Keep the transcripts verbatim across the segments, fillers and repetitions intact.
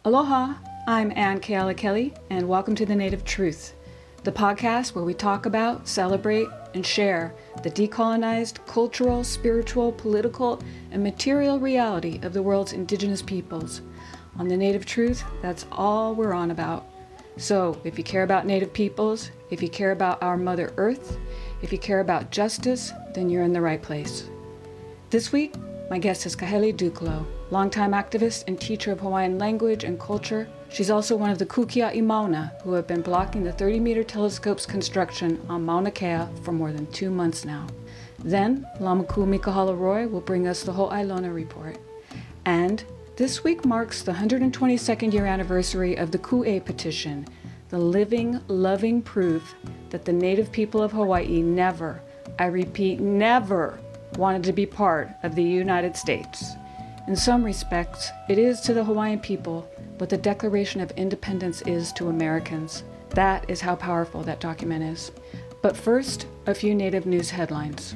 Aloha, I'm Ann Keala Kelly, and welcome to The Native Truth, the podcast where we talk about, celebrate, and share the decolonized cultural, spiritual, political, and material reality of the world's indigenous peoples. On The Native Truth, that's all we're on about. So, if you care about Native peoples, if you care about our Mother Earth, if you care about justice, then you're in the right place. This week, my guest is Kahele Duklo, longtime activist and teacher of Hawaiian language and culture. She's also one of the Kukia'i Mauna who have been blocking the thirty-meter telescope's construction on Mauna Kea for more than two months now. Then, Lamaku Mikahala Roy will bring us the Ho'ailona Report. And this week marks the one hundred twenty-second year anniversary of the Ku'e Petition, the living, loving proof that the Native people of Hawaii never, I repeat, never wanted to be part of the United States. In some respects, it is to the Hawaiian people what the Declaration of Independence is to Americans. That is how powerful that document is. But first, a few Native news headlines.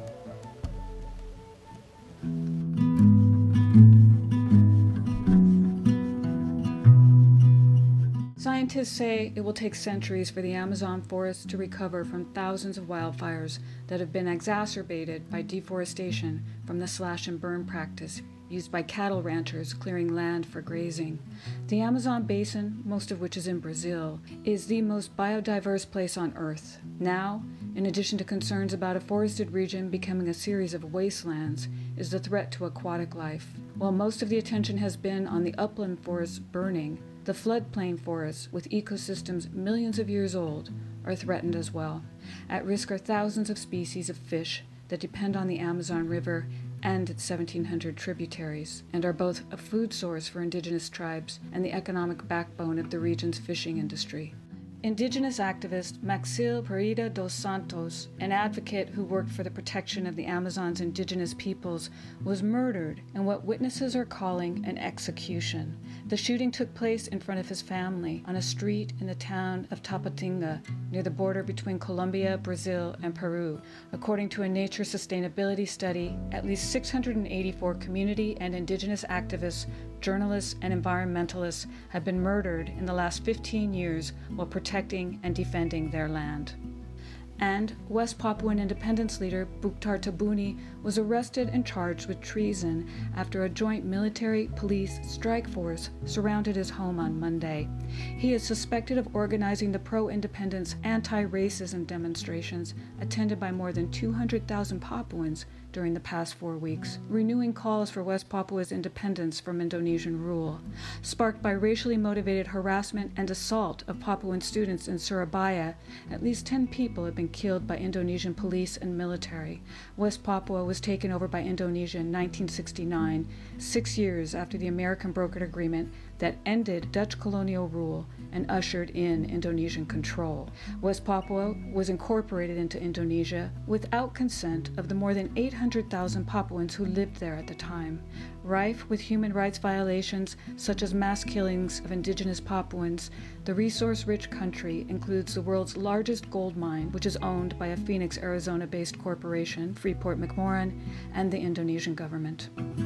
Scientists say it will take centuries for the Amazon forest to recover from thousands of wildfires that have been exacerbated by deforestation from the slash and burn practice used by cattle ranchers clearing land for grazing. The Amazon basin, most of which is in Brazil, is the most biodiverse place on Earth. Now, in addition to concerns about a forested region becoming a series of wastelands, is the threat to aquatic life. While most of the attention has been on the upland forests burning, the floodplain forests, with ecosystems millions of years old, are threatened as well. At risk are thousands of species of fish that depend on the Amazon River and its seventeen hundred tributaries, and are both a food source for indigenous tribes and the economic backbone of the region's fishing industry. Indigenous activist Maxil Pereira dos Santos, an advocate who worked for the protection of the Amazon's indigenous peoples, was murdered in what witnesses are calling an execution. The shooting took place in front of his family on a street in the town of Tapatinga, near the border between Colombia, Brazil, and Peru. According to a Nature Sustainability study, at least six hundred eighty-four community and indigenous activists, journalists, and environmentalists have been murdered in the last fifteen years while protecting and defending their land. And West Papuan independence leader Buktar Tabuni was arrested and charged with treason after a joint military-police strike force surrounded his home on Monday. He is suspected of organizing the pro-independence anti-racism demonstrations attended by more than two hundred thousand Papuans during the past four weeks, renewing calls for West Papua's independence from Indonesian rule. Sparked by racially motivated harassment and assault of Papuan students in Surabaya, at least ten people have been killed by Indonesian police and military. West Papua was taken over by Indonesia in nineteen sixty-nine, six years after the American brokered agreement that ended Dutch colonial rule and ushered in Indonesian control. West Papua was incorporated into Indonesia without consent of the more than eight hundred thousand Papuans who lived there at the time. Rife with human rights violations such as mass killings of indigenous Papuans, the resource-rich country includes the world's largest gold mine, which is owned by a Phoenix, Arizona-based corporation, Freeport-McMoRan, and the Indonesian government.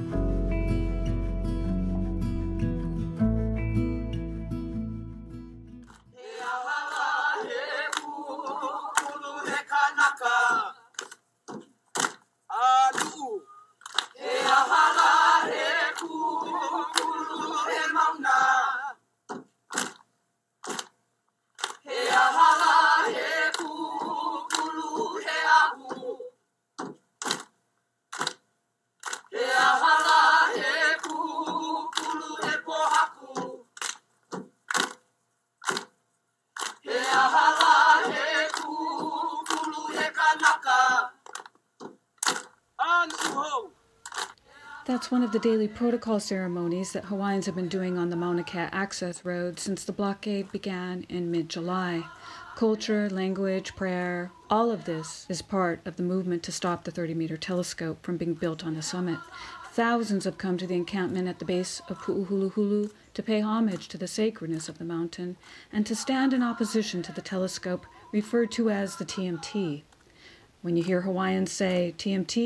That's one of the daily protocol ceremonies that Hawaiians have been doing on the Mauna Kea access road since the blockade began in mid-July. Culture, language, prayer, all of this is part of the movement to stop the thirty-meter telescope from being built on the summit. Thousands have come to the encampment at the base of Pu'uhuluhulu to pay homage to the sacredness of the mountain and to stand in opposition to the telescope referred to as the T M T. When you hear Hawaiians say T M T,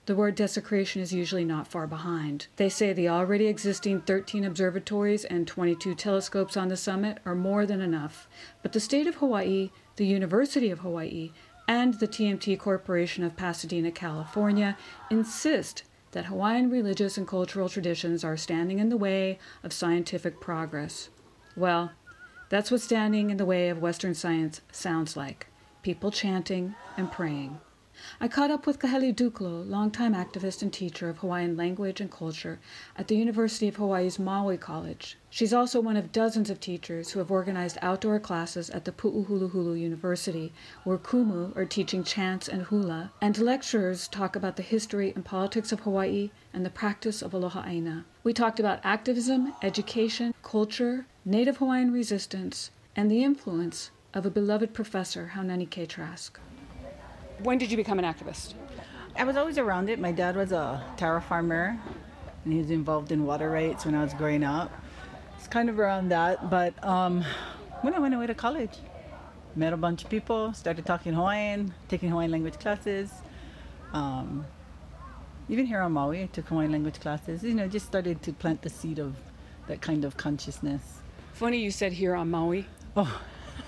the word desecration is usually not far behind. They say the already existing thirteen observatories and twenty-two telescopes on the summit are more than enough, but the state of Hawaii, the University of Hawaii, and the T M T Corporation of Pasadena, California, insist that Hawaiian religious and cultural traditions are standing in the way of scientific progress. Well, that's what standing in the way of Western science sounds like. People chanting and praying. I caught up with Kahele Duklo, longtime activist and teacher of Hawaiian language and culture at the University of Hawaii's Maui College. She's also one of dozens of teachers who have organized outdoor classes at the Pu'uhuluhulu University, where kumu are teaching chants and hula, and lecturers talk about the history and politics of Hawaii and the practice of aloha aina. We talked about activism, education, culture, Native Hawaiian resistance, and the influence of a beloved professor, Haunani K. Trask. When did you become an activist? I was always around it. My dad was a taro farmer, and he was involved in water rights when I was growing up. It's kind of around that. But um, when I went away to college, met a bunch of people, started talking Hawaiian, taking Hawaiian language classes. Um, even here on Maui, I took Hawaiian language classes. You know, just started to plant the seed of that kind of consciousness. Funny you said here on Maui. Oh,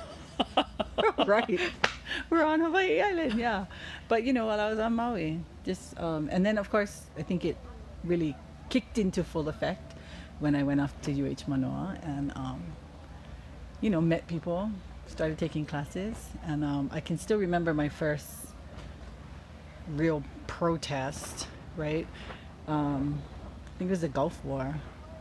right. We're on Hawaii Island, yeah. But, you know, while I was on Maui, just, um, and then, of course, I think it really kicked into full effect when I went off to U H Manoa and, um, you know, met people, started taking classes. And um, I can still remember my first real protest, right? Um, I think it was the Gulf War.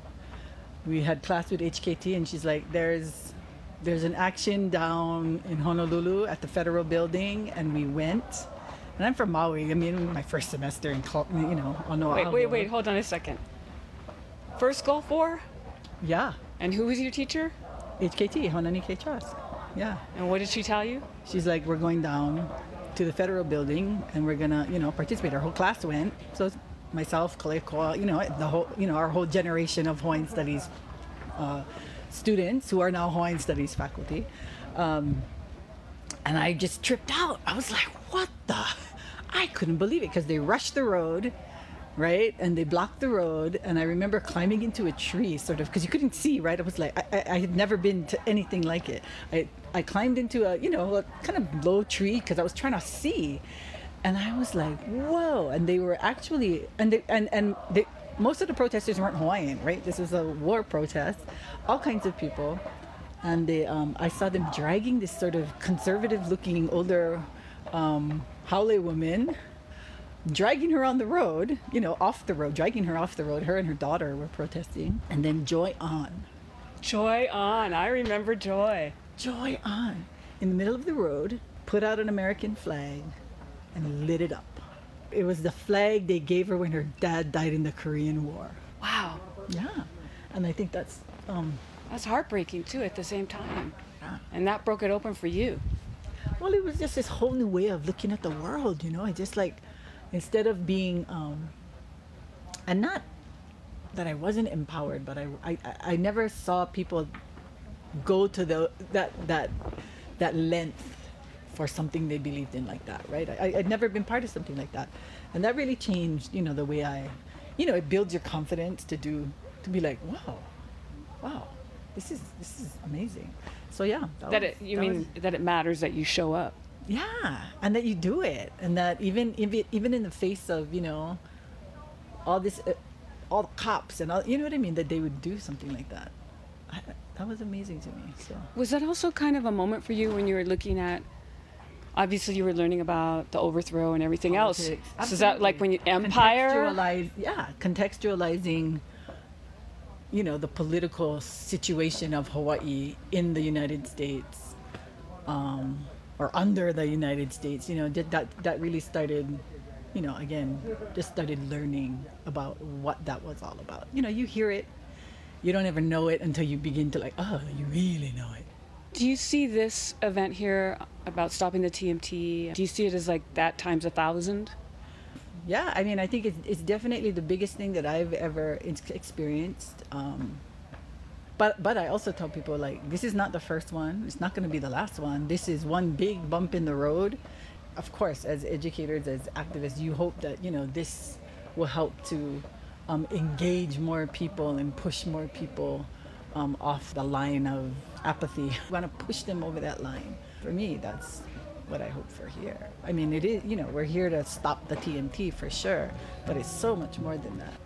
We had class with H K T, and she's like, there's... There's an action down in Honolulu at the Federal Building, and we went. And I'm from Maui. I mean, my first semester in, you know, on Oahu. Wait, wait, wait, hold on a second. First Gulf War? Yeah. And who was your teacher? H K T, Haunani K. Trask. Yeah. And what did she tell you? She's like, we're going down to the Federal Building, and we're gonna, you know, participate. Our whole class went. So it's myself, Kalekoa, you know, the whole, you know, our whole generation of Hawaiian Studies uh, students who are now Hawaiian Studies faculty. Um, and I just tripped out. I was like, what the? I couldn't believe it because they rushed the road, right? And they blocked the road. And I remember climbing into a tree sort of because you couldn't see, right? I was like, I, I, I had never been to anything like it. I, I climbed into a, you know, a kind of low tree because I was trying to see. And I was like, whoa. And they were actually, and they, and, and they, most of the protesters weren't Hawaiian, right? This was a war protest, all kinds of people. And they, um, I saw them dragging this sort of conservative-looking older um, Haole woman, dragging her on the road, you know, off the road, dragging her off the road. Her and her daughter were protesting. And then Joy On. Joy On. I remember Joy. Joy On. In the middle of the road, put out an American flag and lit it up. It was the flag they gave her when her dad died in the Korean War. Wow. Yeah. And I think that's... Um, that's heartbreaking, too, at the same time. Yeah. And that broke it open for you. Well, it was just this whole new way of looking at the world, you know? I just like, instead of being... Um, and not that I wasn't empowered, but I, I, I never saw people go to the that that that length for something they believed in like that, right? I, I'd never been part of something like that. And that really changed, you know, the way I, you know, it builds your confidence to do, to be like, wow, wow, this is, this is amazing. So yeah. That, that was, it, you that mean was, that it matters that you show up. Yeah, and that you do it. And that even, even, even in the face of, you know, all this, uh, all the cops and all, you know what I mean? That they would do something like that. I, that was amazing to me, so. Was that also kind of a moment for you when you were looking at, obviously you were learning about the overthrow and everything Politics. else. Absolutely. So is that like when you, empire? Contextualize, yeah, contextualizing, you know, the political situation of Hawaii in the United States, um, or under the United States, you know, that, that, that really started, you know, again, just started learning about what that was all about. You know, you hear it, you don't ever know it until you begin to like, oh, you really know it. Do you see this event here about stopping the T M T, do you see it as like that times a thousand? Yeah, I mean, I think it's, it's definitely the biggest thing that I've ever experienced. Um, but but I also tell people, like, this is not the first one. It's not going to be the last one. This is one big bump in the road of course, as educators, as activists, you hope that, you know, this will help to um, engage more people and push more people um, off the line of apathy. We want to push them over that line. For me, that's what I hope for here. I mean, it is, you know, we're here to stop the T N T for sure, but it's so much more than that.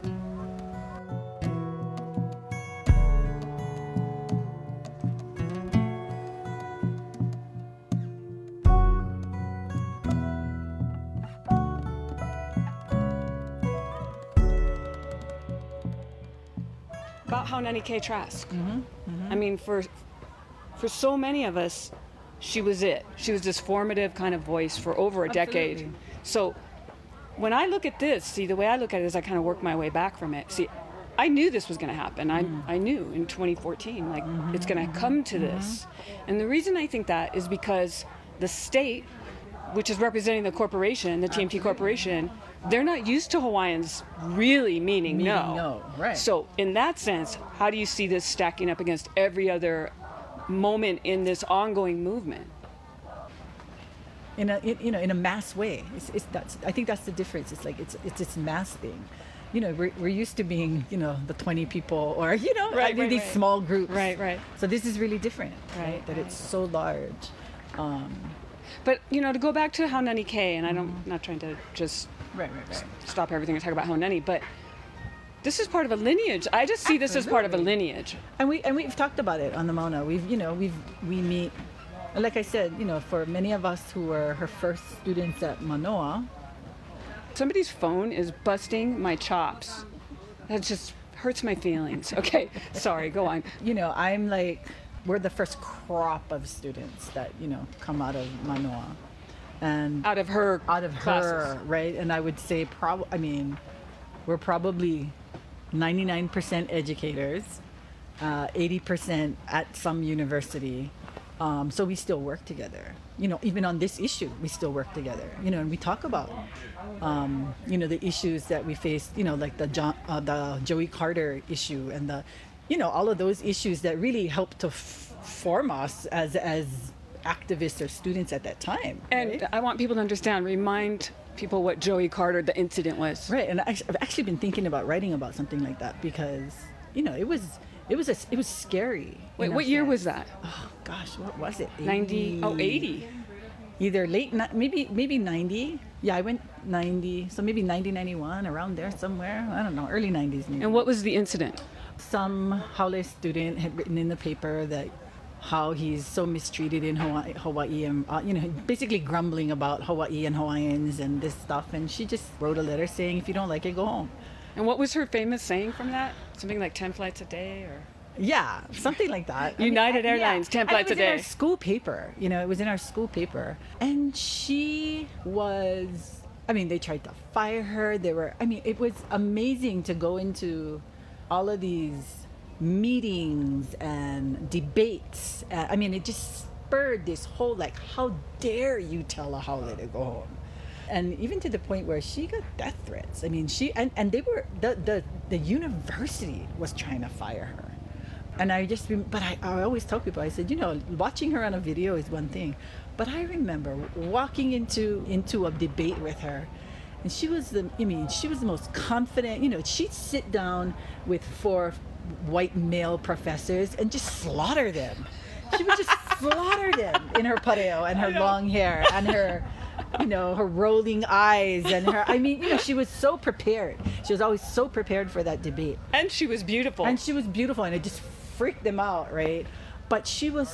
About Haunani K. Trask. Mm-hmm, mm-hmm. I mean, for for so many of us, she was it. She was this formative kind of voice for over a Absolutely. decade. So when I look at this, see, the way I look at it is I kind of work my way back from it. See, I knew this was going to happen. I Mm. I knew in twenty fourteen, like, Mm-hmm, it's going to come to this. And the reason I think that is because the state, which is representing the corporation, the T M T Corporation, they're not used to Hawaiians really meaning, Meaning no. no, right. So in that sense, how do you see this stacking up against every other moment in this ongoing movement? In a in, you know in a mass way. It's, it's that's I think that's the difference. It's like it's it's this mass thing. You know, we're we're used to being, you know, the twenty people or, you know, Right, I mean, right, these right. small groups. Right, right. So this is really different, right? Right, That right. it's so large. Um, But, you know, to go back to Haunani K, and I don't, I'm not trying to just right, right, right. stop everything and talk about Haunani, but this is part of a lineage. I just see this as part of a Absolutely. lineage. And we and we've talked about it on the Mauna. We've you know we've we meet, like I said, you know, for many of us who were her first students at Manoa. Somebody's phone is busting my chops. That just hurts my feelings. Okay, sorry, go on. You know, I'm like, we're the first crop of students that, you know, come out of Manoa, and Out of her out of classes. her, right? And I would say, prob- I mean, we're probably ninety-nine percent educators, uh, eighty percent at some university. Um, so we still work together. You know, even on this issue, we still work together. You know, and we talk about, um, you know, the issues that we face. You know, like the John, uh, the Joey Carter issue, and the, you know, all of those issues that really helped to f- form us as as activists or students at that time. And right? I want people to understand, remind people what Joey Carter, the incident was. Right, and I, I've actually been thinking about writing about something like that because, you know, it was it was a, it was scary. Wait, in a what year sense. was that? Oh gosh, what was it? ninety, oh, eighty. Either late, ni- maybe maybe ninety. Yeah, I went ninety, so maybe ninety, ninety-one, around there somewhere. I don't know, early nineties maybe. And what was the incident? Some Haole student had written in the paper that how he's so mistreated in Hawaii, Hawaii and, uh, you know, basically grumbling about Hawaii and Hawaiians and this stuff. And she just wrote a letter saying, if you don't like it, go home. And what was her famous saying from that? Something like ten flights a day, or? Yeah, something like that. I United I- Airlines, ten And flights it a was in day. our school paper. You know, it was in our school paper. And she was, I mean, they tried to fire her. They were, I mean, it was amazing to go into all of these meetings and debates. Uh, I mean, it just spurred this whole, like, how dare you tell a Haole to go home? And even to the point where she got death threats. I mean, she, and, and they were, the, the, the university was trying to fire her. And I just, rem- but I, I always tell people, I said, you know, watching her on a video is one thing, but I remember walking into into a debate with her, and she was the, I mean, she was the most confident. You know, she'd sit down with four white male professors and just slaughter them. She would just slaughter them in her pareo and her long hair and her, you know, her rolling eyes and her, I mean, you know, she was so prepared. She was always so prepared for that debate. And she was beautiful. And she was beautiful, and it just freaked them out, right? But she was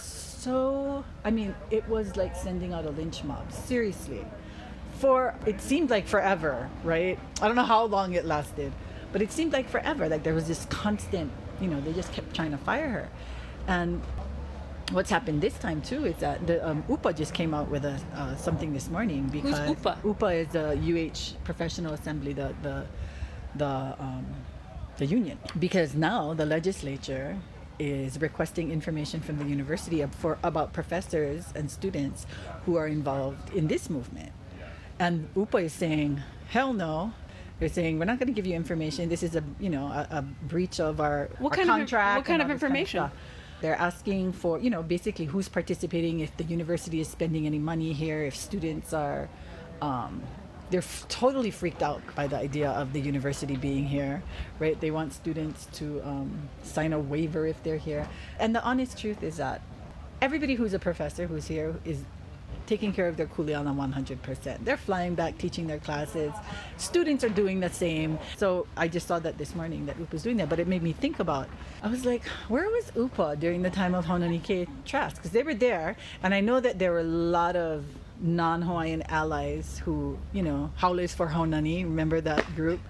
so, I mean, it was like sending out a lynch mob, seriously. For, it seemed like forever, right? I don't know how long it lasted, but it seemed like forever. Like there was this constant, you know, they just kept trying to fire her. And what's happened this time too is that the um, U P A just came out with a uh, something this morning because Who's U P A? U P A is the U H Professional Assembly, the the the um, the union, because now the legislature is requesting information from the university ab- for about professors and students who are involved in this movement, and U P A is saying hell no. They're saying we're not going to give you information. This is a you know a, a breach of our, What our kind of- contract. what kind and of all this information? stuff. They're asking for, you know, basically who's participating, if the university is spending any money here, if students are, um, they're f- totally freaked out by the idea of the university being here, right? They want students to um, sign a waiver if they're here. And the honest truth is that everybody who's a professor who's here is taking care of their kuleana one hundred percent. They're flying back, teaching their classes. Students are doing the same. So I just saw that this morning that U P A was doing that, but it made me think about, I was like, where was U P A during the time of Haunani K Trust? Because they were there, and I know that there were a lot of non-Hawaiian allies who, you know, Howlers for Haunani, remember that group?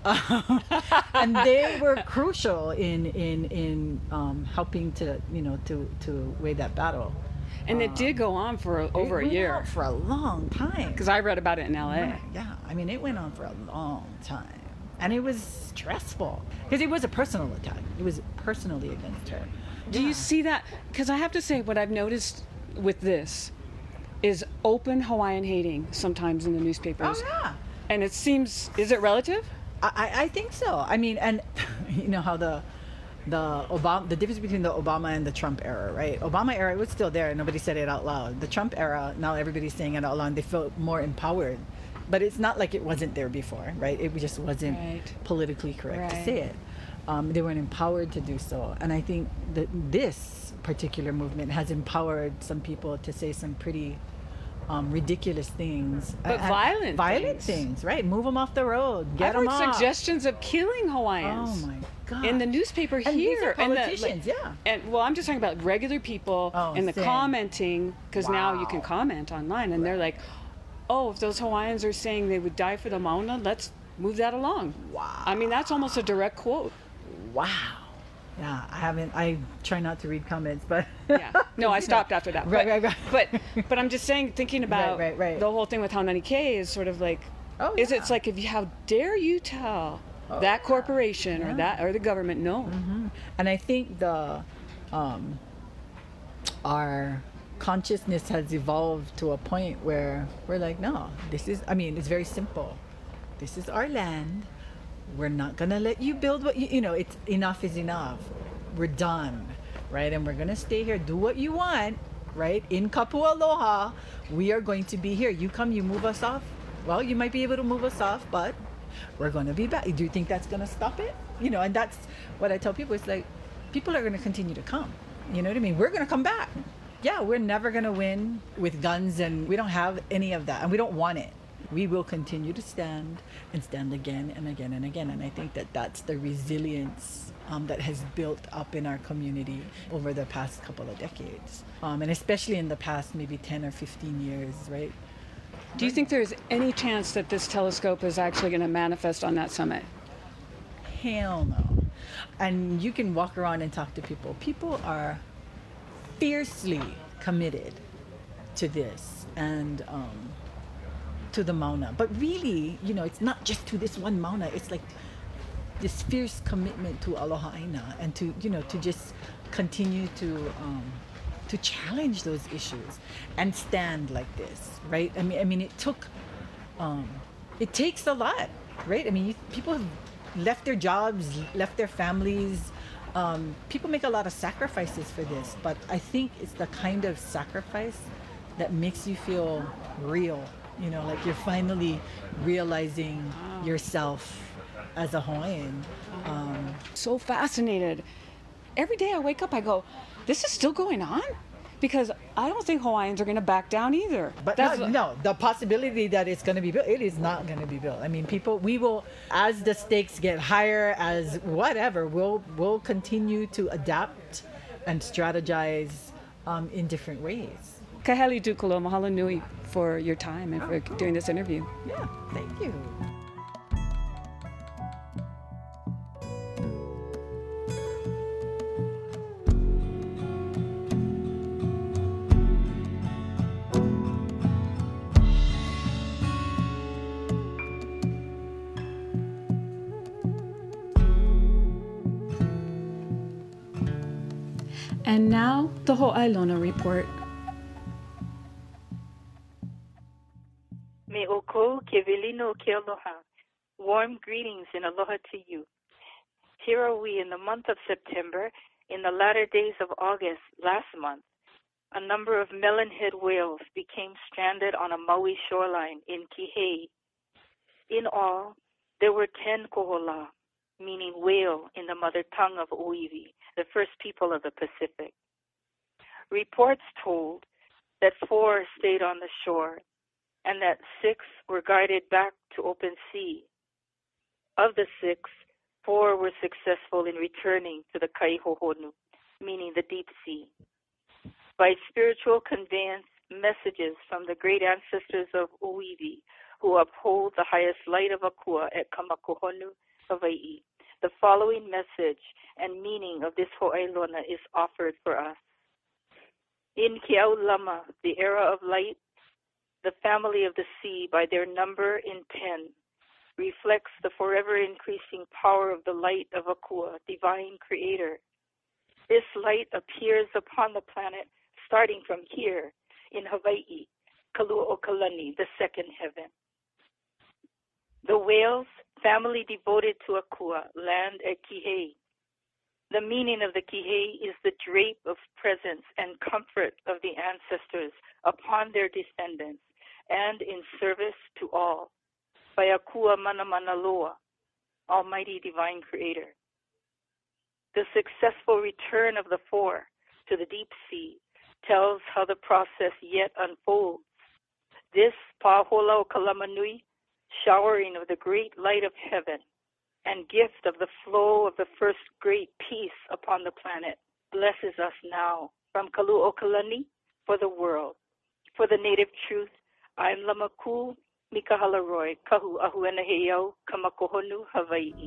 Um, and they were crucial in in in um, helping to, you know, to to weigh that battle. And it did go on for over a year. It went on for a long time. Because I read about it in L A. Yeah, I mean, it went on for a long time. And it was stressful. Because it was a personal attack. It was personally against her. Do Yeah. you see that? Because I have to say, what I've noticed with this is open Hawaiian hating sometimes in the newspapers. Oh, yeah. And it seems, is it relative? I, I I think so. I mean, and you know how the the Obama, the difference between the Obama and the Trump era, right? Obama era, it was still there. Nobody said it out loud. The Trump era, now everybody's saying it out loud. And they feel more empowered. But it's not like it wasn't there before, right? It just wasn't Right. politically correct Right. to say it. Um, they weren't empowered to do so. And I think that this particular movement has empowered some people to say some pretty um, ridiculous things. But Uh, violent Violent things. things, right? Move them off the road. Get I've them heard off. suggestions of killing Hawaiians. Oh my God. In the newspaper And these here. are and the, politicians, like- yeah. And well, I'm just talking about regular people Oh, and the same. commenting, because now you can Wow. comment online, and they're like, "Oh, if those Hawaiians are saying they would die for the Mauna, let's move that along." Wow. I mean, that's almost a direct quote. Wow. Yeah, I haven't. I try not to read comments, but Yeah. No, I You know. stopped after that. Right, but, right, right. But but I'm just saying, thinking about right, right. the whole thing with Haunani K is sort of like, Oh, is yeah. it's like, if you, how dare you tell Oh, that yeah. corporation Yeah. or that or the government no? Mhm. And I think the um, our consciousness has evolved to a point where we're like, no, this is. I mean, it's very simple. This is our land. We're not gonna let you build what you. You know, it's enough is enough. We're done, right? And we're gonna stay here. Do what you want, right? In Kapua Aloha, we are going to be here. You come, you move us off. Well, you might be able to move us off, but we're going to be back. Do you think that's going to stop it? You know, and that's what I tell people. It's like, people are going to continue to come. You know what I mean? We're going to come back. Yeah, we're never going to win with guns, and we don't have any of that, and we don't want it. We will continue to stand and stand again and again and again. And I think that that's the resilience um, that has built up in our community over the past couple of decades. Um, and especially in the past maybe ten or fifteen years, right? Do you think there's any chance that this telescope is actually going to manifest on that summit? Hell no. And you can walk around and talk to people. People are fiercely committed to this and um, to the Mauna. But really, you know, it's not just to this one Mauna. It's like this fierce commitment to Aloha Aina and to, you know, to just continue to um, to challenge those issues and stand like this, right? I mean, I mean, it took, um, it takes a lot, right? I mean, you, people have left their jobs, left their families. Um, people make a lot of sacrifices for this, but I think it's the kind of sacrifice that makes you feel real. You know, like you're finally realizing yourself as a Hawaiian. Um, So fascinated. Every day I wake up, I go, this is still going on? Because I don't think Hawaiians are going to back down either. But That's no, no, the possibility that it's going to be built, it is not going to be built. I mean, people, we will, as the stakes get higher, as whatever, we'll we'll continue to adapt and strategize um, in different ways. Kaheli Dukalo, mahalo nui for your time and for doing this interview. Yeah, thank you. And now, the Ho'ailona Report. Me oko kevelino ke aloha. Warm greetings and aloha to you. Here are we in the month of September, in the latter days of August last month, a number of melonhead whales became stranded on a Maui shoreline in Kihei. In all, there were ten kohola, meaning whale in the mother tongue of Oiwi, the first people of the Pacific. Reports told that four stayed on the shore and that six were guided back to open sea. Of the six, four were successful in returning to the Kaihohonu, meaning the deep sea. By spiritual conveyance, messages from the great ancestors of Oiwi, who uphold the highest light of Akua at Kamakohonu, Hawaii. The following message and meaning of this ho'ailona is offered for us. In Keaulama, the era of light, the family of the sea, by their number in ten, reflects the forever increasing power of the light of Akua, divine creator. This light appears upon the planet starting from here in Hawaii, Kaluokalani, the second heaven. The whales, family devoted to Akua, land at Kihei. The meaning of the Kihei is the drape of presence and comfort of the ancestors upon their descendants and in service to all by Akua Manamanaloa, Almighty Divine Creator. The successful return of the four to the deep sea tells how the process yet unfolds. This Pahola o Kalamanui, showering of the great light of heaven and gift of the flow of the first great peace upon the planet, blesses us now from Kaluokalani for the world. For the native truth, I'm Lamaku Mikahalaroi, Kahu Ahuenaheo, Kamakohonu, Hawaii.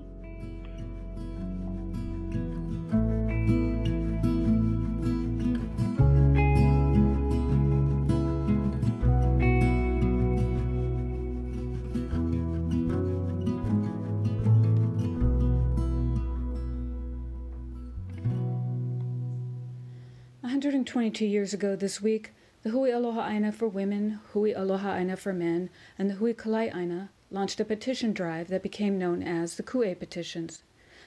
one hundred twenty-two years ago this week, the Hui Aloha Aina for women, Hui Aloha Aina for men, and the Hui Kalai Aina launched a petition drive that became known as the Ku'e petitions.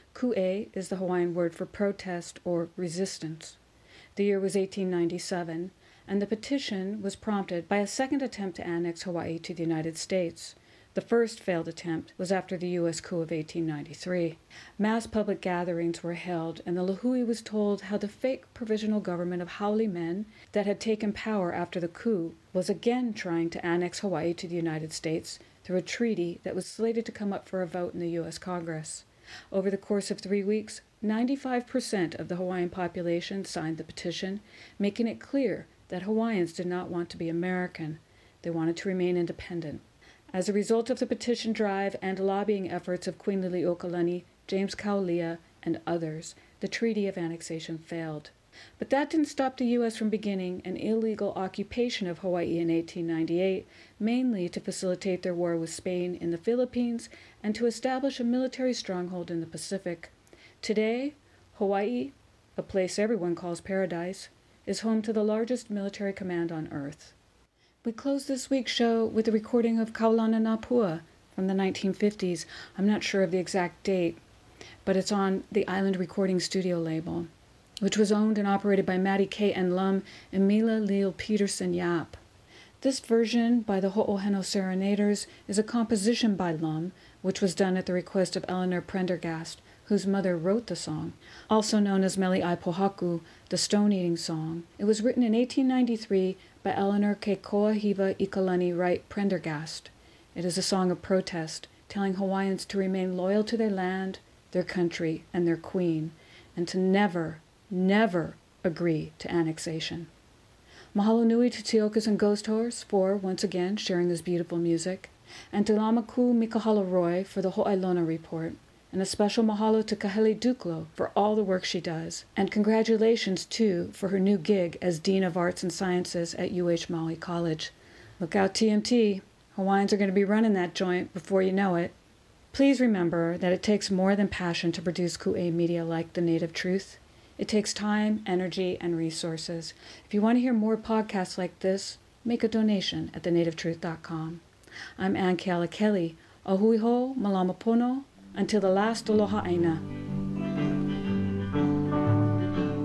Ku'e is the Hawaiian word for protest or resistance. The year was eighteen ninety-seven, and the petition was prompted by a second attempt to annex Hawaii to the United States. The first failed attempt was after the U S coup of eighteen ninety-three. Mass public gatherings were held, and the Lihue was told how the fake provisional government of Haole men that had taken power after the coup was again trying to annex Hawaii to the United States through a treaty that was slated to come up for a vote in the U S Congress. Over the course of three weeks, ninety-five percent of the Hawaiian population signed the petition, making it clear that Hawaiians did not want to be American. They wanted to remain independent. As a result of the petition drive and lobbying efforts of Queen Liliuokalani, James Kaulia, and others, the Treaty of Annexation failed. But that didn't stop the U S from beginning an illegal occupation of Hawaii in eighteen ninety-eight, mainly to facilitate their war with Spain in the Philippines and to establish a military stronghold in the Pacific. Today, Hawaii, a place everyone calls paradise, is home to the largest military command on Earth. We close this week's show with a recording of Kaulana Napua from the nineteen fifties. I'm not sure of the exact date, but it's on the Island Recording Studio label, which was owned and operated by Matty K. N. Lum and Mila Leal Peterson Yap. This version by the Ho'oheno Serenaders is a composition by Lum, which was done at the request of Eleanor Prendergast, whose mother wrote the song, also known as Meli Ai Pohaku, the stone-eating song. It was written in eighteen ninety-three by Eleanor Kekoa-Hiva Ikalani Wright Prendergast. It is a song of protest, telling Hawaiians to remain loyal to their land, their country, and their queen, and to never, never agree to annexation. Mahalo nui to Tiokas and Ghost Horse for, once again, sharing this beautiful music, and to Lamaku Mikahalaroi for the Ho'ailona report. And a special mahalo to Kahele Duklo for all the work she does. And congratulations, too, for her new gig as Dean of Arts and Sciences at U H Maui College. Look out, T M T. Hawaiians are going to be running that joint before you know it. Please remember that it takes more than passion to produce Ku'e media like The Native Truth. It takes time, energy, and resources. If you want to hear more podcasts like this, make a donation at the native truth dot com. I'm Ann Keala Kelly. Ahuiho, malama pono. Until the last aloha aina.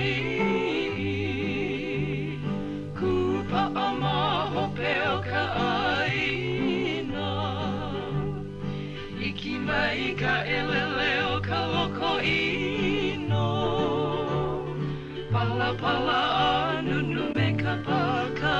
Kupa o maho peo ka aina Iki mai ka eleleo ka loko ino Pala pala a nunu me ka paka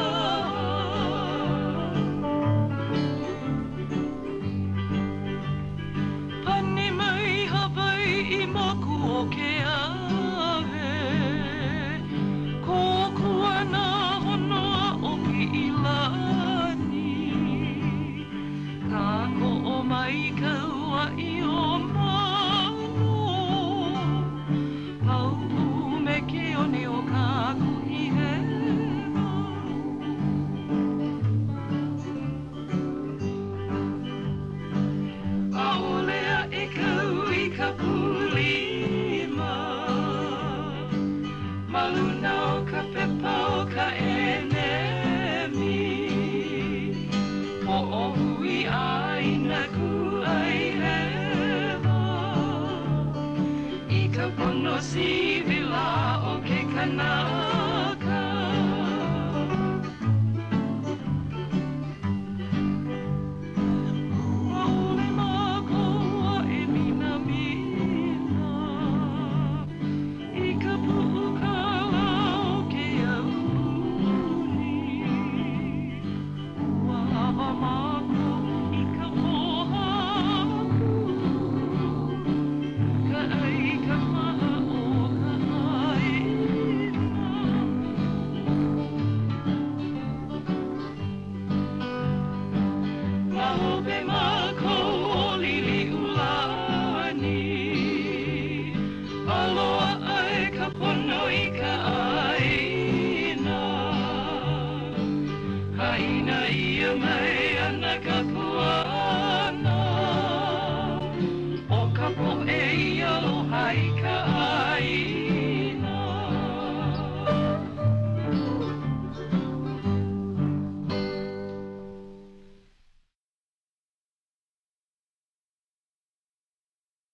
Pani mai Hawaii i moku o ke awe Ko kua na honoa o ki ilani Ka ko o mai ka ua i o mano Pau me ke one o ka kuhi hema Aolea e kau i ka pulima Maluna o ka pepa o ka enemi Po o hui ai na ku ai hewa I ka pono sivila o ke kanā